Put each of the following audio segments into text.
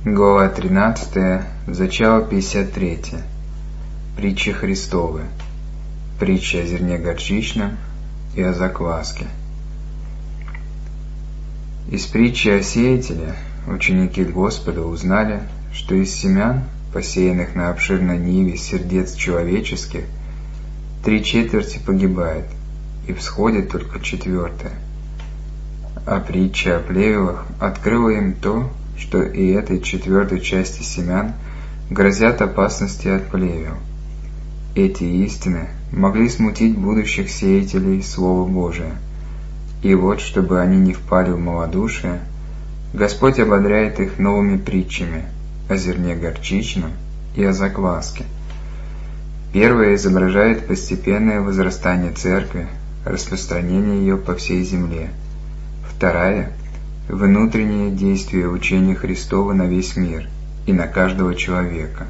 Глава 13, зачало 53. Притчи Христовы. Притча о зерне горчичном и о закваске. Из притчи о сеятеле ученики Господа узнали, что из семян, посеянных на обширной ниве сердец человеческих, 3/4 погибает, и всходит только 1/4. А притча о плевелах открыла им то, что и этой 1/4 части семян грозят опасности от плевел. Эти истины могли смутить будущих сеятелей Слова Божия. И вот, чтобы они не впали в малодушие, Господь ободряет их новыми притчами о зерне горчичном и о закваске. Первая изображает постепенное возрастание церкви, распространение ее по всей земле. Вторая – внутреннее действие учения Христова на весь мир и на каждого человека.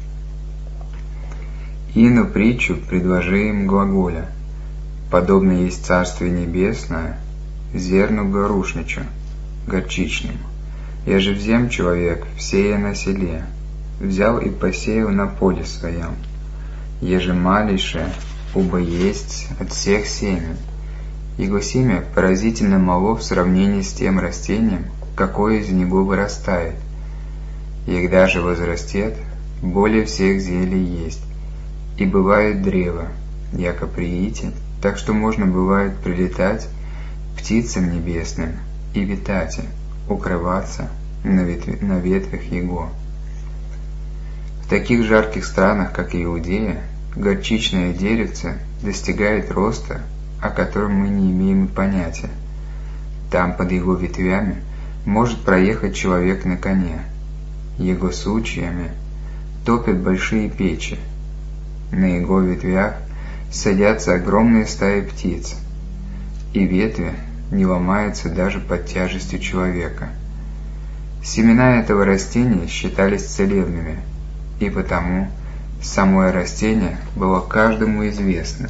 Ину притчу предложи им глаголя: подобно есть Царствие Небесное зерну горушничу, горчичному. Еже взем человек, всея на селе, взял и посеял на поле своем. Еже малейшее, убо есть от всех семян. Его семя поразительно мало в сравнении с тем растением, какое из него вырастает. Егда же возрастет, более всех зелий есть. И бывает древо, яко приитен, так что можно бывает прилетать птицам небесным и витать, укрываться на ветвях его. В таких жарких странах, как Иудея, горчичное деревце достигает роста, о котором мы не имеем и понятия. Там под его ветвями может проехать человек на коне. Его сучьями топят большие печи. На его ветвях садятся огромные стаи птиц, и ветви не ломаются даже под тяжестью человека. Семена этого растения считались целебными, и потому самое растение было каждому известно.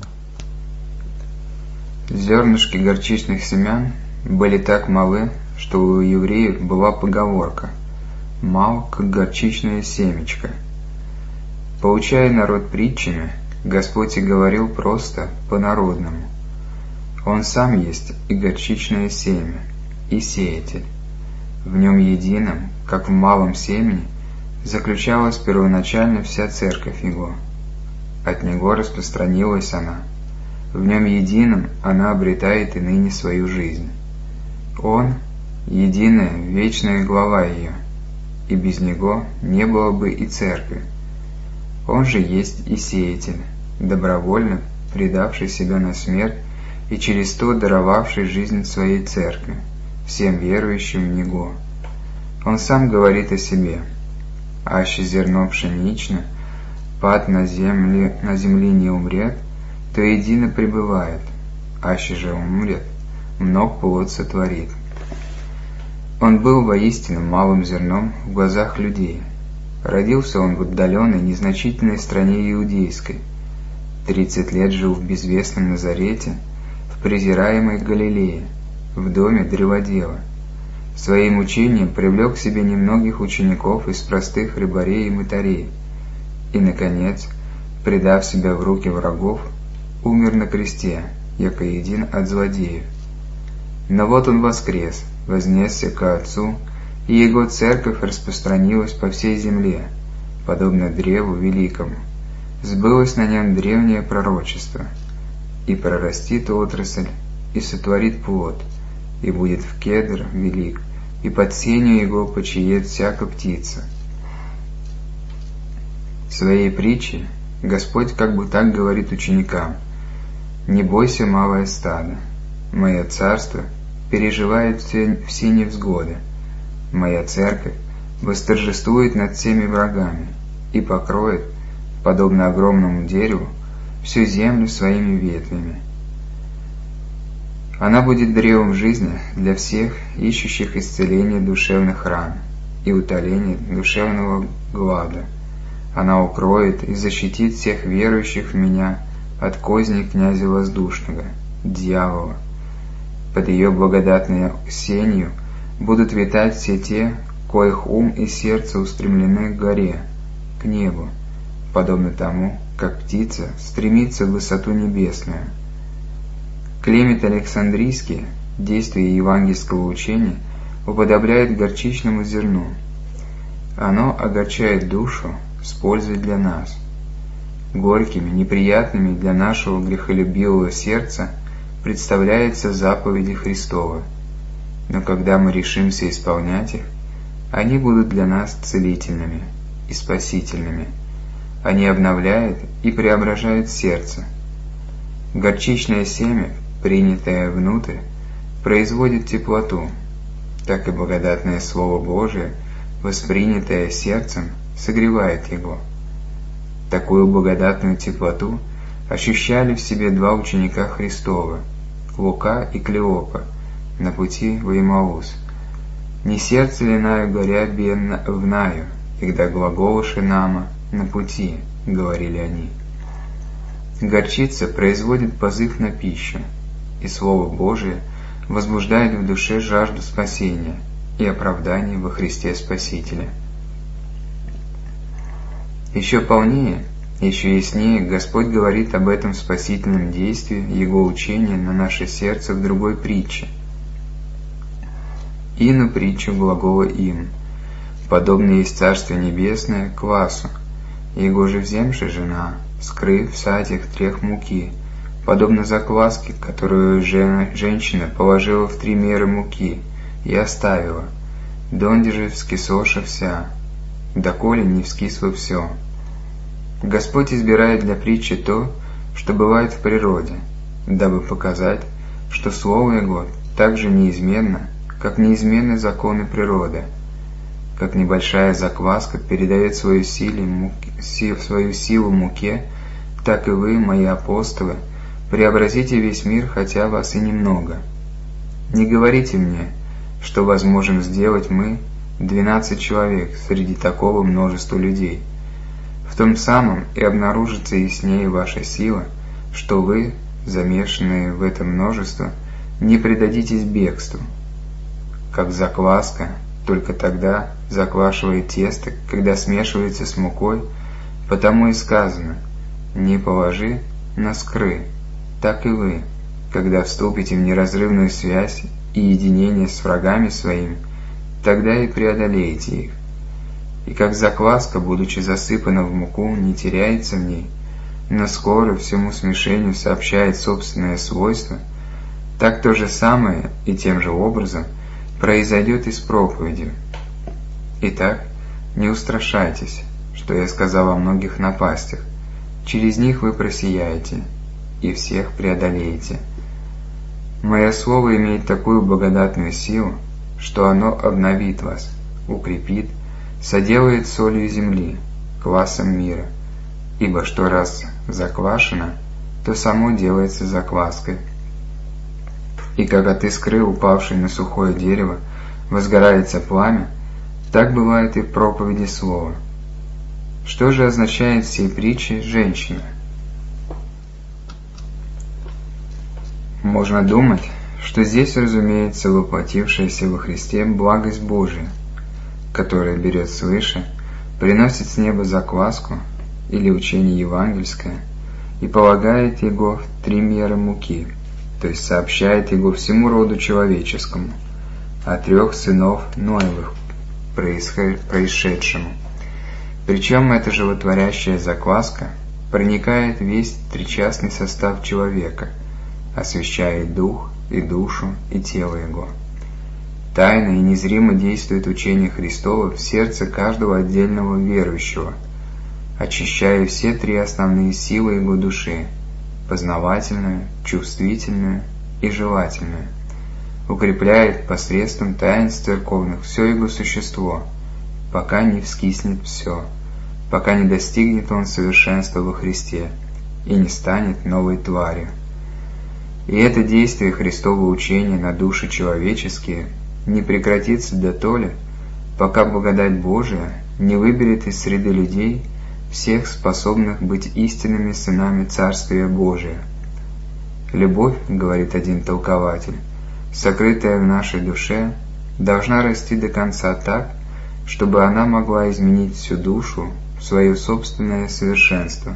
Зернышки горчичных семян были так малы, что у евреев была поговорка «мал, как горчичное семечко». Поучая народ притчами, Господь и говорил просто, по-народному. Он сам есть и горчичное семя, и сеятель. В нем едином, как в малом семени, заключалась первоначально вся церковь Его. От Него распространилась она. В нем едином она обретает и ныне свою жизнь. Он – единая, вечная глава ее, и без Него не было бы и церкви. Он же есть и сеятель, добровольно предавший себя на смерть и через то даровавший жизнь своей церкви, всем верующим в Него. Он сам говорит о себе: «Аще зерно пшенично, пад на земле не умрет, то едино пребывает, аще же умрет, мног плод сотворит». Он был воистину малым зерном в глазах людей. Родился он в отдаленной, незначительной стране иудейской. 30 лет жил в безвестном Назарете, в презираемой Галилее, в доме древодела. Своим учением привлек к себе немногих учеников из простых рыбарей и мытарей. И, наконец, предав себя в руки врагов, умер на кресте, яко един от злодеев. Но вот он воскрес, вознесся ко Отцу, и Его церковь распространилась по всей земле, подобно древу великому. Сбылось на нем древнее пророчество: и прорастит отрасль, и сотворит плод, и будет в кедр велик, и под сенью его почиет всяка птица. В своей притче Господь как бы так говорит ученикам: «Не бойся, малое стадо, Мое царство переживает все невзгоды, Моя церковь восторжествует над всеми врагами и покроет, подобно огромному дереву, всю землю своими ветвями. Она будет древом жизни для всех, ищущих исцеления душевных ран и утоления душевного глада. Она укроет и защитит всех верующих в Меня от козней князя воздушного, дьявола. Под ее благодатной сенью будут витать все те, коих ум и сердце устремлены к горе, к небу, подобно тому, как птица стремится в высоту небесную. Климент Александрийский действие евангельского учения уподобляет горчичному зерну. Оно огорчает душу с пользой для нас. Горькими, неприятными для нашего грехолюбивого сердца представляются заповеди Христовы, но когда мы решимся исполнять их, они будут для нас целительными и спасительными. Они обновляют и преображают сердце. Горчичное семя, принятое внутрь, производит теплоту, так и благодатное Слово Божие, воспринятое сердцем, согревает его. Такую благодатную теплоту ощущали в себе два ученика Христова, Лука и Клеопа, на пути в Имаус. «Не сердце ли наю горя в наю, когда глаголоши нама на пути», — говорили они. Горчица производит позыв на пищу, и Слово Божие возбуждает в душе жажду спасения и оправдания во Христе Спасителе. Еще полнее, еще яснее Господь говорит об этом спасительном действии Его учения на наше сердце в другой притче. «Ину притчу глагола им, подобно есть Царствие Небесное квасу, его же вземши жена, скрыв в сатях трех муки, подобно закваске, которую женщина положила в 3 меры муки и оставила, донде же вскисоша вся, доколе не вскисло все». Господь избирает для притчи то, что бывает в природе, дабы показать, что Слово Его так же неизменно, как неизменны законы природы. Как небольшая закваска передает свою силу муке, так и вы, мои апостолы, преобразите весь мир, хотя вас и немного. Не говорите мне, что возможем сделать мы, 12 человек, среди такого множества людей. В том самом и обнаружится яснее ваша сила, что вы, замешанные в это множество, не предадитесь бегству. Как закваска только тогда заквашивает тесто, когда смешивается с мукой, потому и сказано: «Не положи на скры», так и вы, когда вступите в неразрывную связь и единение с врагами своими, тогда и преодолеете их. И как закваска, будучи засыпана в муку, не теряется в ней, но скоро всему смешению сообщает собственное свойство, так то же самое и тем же образом произойдет и с проповедью. Итак, не устрашайтесь, что я сказал о многих напастях, через них вы просияете и всех преодолеете. Мое слово имеет такую благодатную силу, что оно обновит вас, укрепит, соделает солью земли, квасом мира, ибо что раз заквашено, то само делается закваской. И как от искры, упавшей на сухое дерево, возгорается пламя, так бывает и в проповеди слова. Что же означает в сей притче женщина? Можно думать, что здесь разумеется воплотившаяся во Христе благость Божия, которая берет свыше, приносит с неба закваску или учение евангельское и полагает его в 3 меры муки, то есть сообщает его всему роду человеческому, о 3 сынов Ноевых происшедшему. Причем эта животворящая закваска проникает весь тричастный состав человека, освещает дух и душу и тело его. Тайно и незримо действует учение Христово в сердце каждого отдельного верующего, очищая все 3 основные силы его души – познавательную, чувствительную и желательную, укрепляет посредством таинств церковных все его существо, пока не вскиснет все, пока не достигнет он совершенства во Христе и не станет новой тварью. И это действие Христового учения на души человеческие не прекратится дотоле, пока благодать Божия не выберет из среды людей всех способных быть истинными сынами Царствия Божия. Любовь, говорит один толкователь, сокрытая в нашей душе, должна расти до конца так, чтобы она могла изменить всю душу в свое собственное совершенство.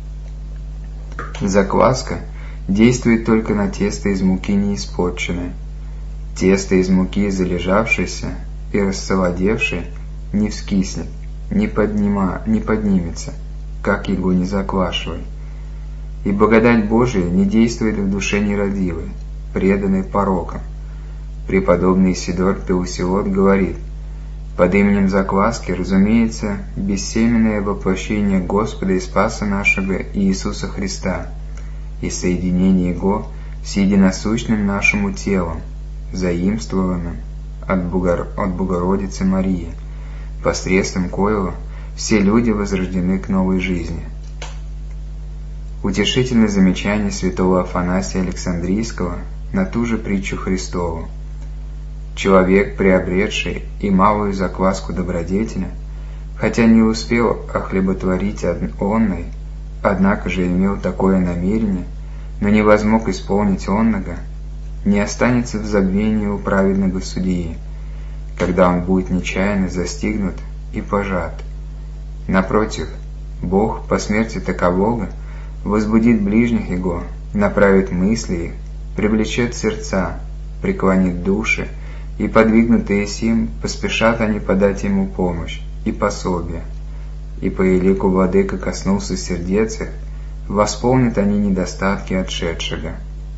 Закваска действует только на тесто из муки неиспорченное. Тесто из муки залежавшейся и рассолодевшей не вскиснет, не поднимется, как его не заквашивай. И благодать Божия не действует в душе нерадивой, преданной порокам. Преподобный Исидор Пеусиот говорит: под именем закваски разумеется бессеменное воплощение Господа и Спаса нашего Иисуса Христа и соединение Его с единосущным нашему телом, заимствованным от Богородицы Марии, посредством коего все люди возрождены к новой жизни. Утешительное замечание святого Афанасия Александрийского на ту же притчу Христову. Человек, приобретший и малую закваску добродетеля, хотя не успел охлеботворить онной, однако же имел такое намерение, но не возмог исполнить онного, не останется в забвении у праведного судьи, когда он будет нечаянно застигнут и пожат. Напротив, Бог по смерти такового возбудит ближних его, направит мысли их, привлечет сердца, преклонит души, и подвигнутые сим поспешат они подать ему помощь и пособие. И по елику владыка коснулся сердец их, восполнят они недостатки отшедшего.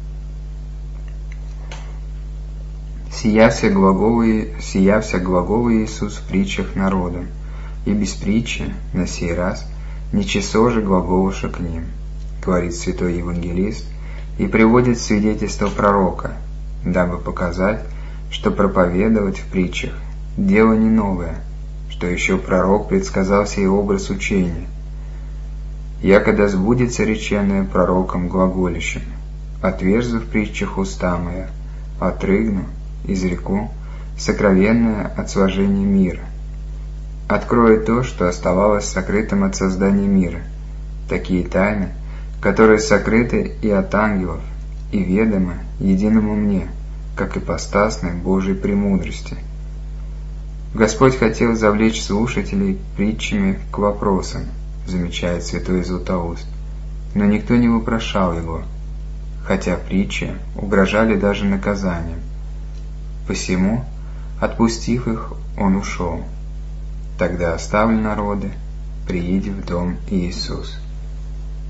Сия вся глаголы Иисус в притчах народом, и без притчи, на сей раз, ничего же глаголуша к ним, говорит святой евангелист, и приводит свидетельство пророка, дабы показать, что проповедовать в притчах – дело не новое, что еще пророк предсказал сей образ учения. «Якогда сбудется реченное пророком глаголищем, отверзу в притчах уста моя, отрыгну, изреку, сокровенное от сложения мира. Открою то, что оставалось сокрытым от создания мира, такие тайны, которые сокрыты и от ангелов, и ведомы единому мне, как ипостасной Божьей премудрости». Господь хотел завлечь слушателей притчами к вопросам, замечает святой Златоуст, но никто не вопрошал его, хотя притчи угрожали даже наказанием. Посему, отпустив их, он ушел. Тогда оставлю народы, прииди в дом Иисус.